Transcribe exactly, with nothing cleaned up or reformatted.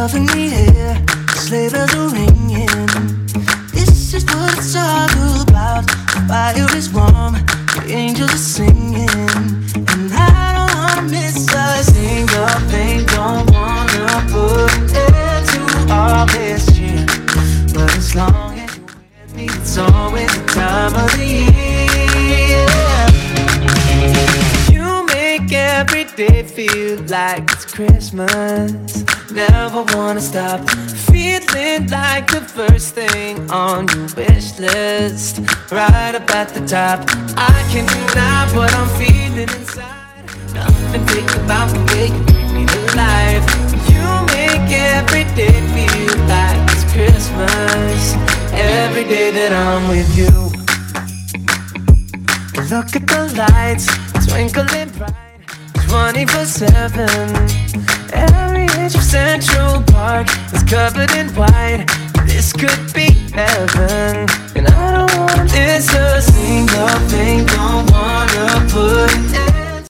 love in the air, sleigh bells are ringing. This is what it's all about. The fire is warm, the angels are singing, and I don't wanna miss a single thing. Don't wanna put an end to all this year, but as long as you're with me, it's always the time of the year. You make every day feel like it's Christmas. Never wanna stop feeling like the first thing on your wish list, right up at the top. I can't deny what I'm feeling inside. Nothing fake about the way you bring me to life. You make every day feel like it's Christmas. Every day that I'm with you. Look at the lights twinkling bright, twenty-four seven. Every inch of Central Park is covered in white. This could be heaven.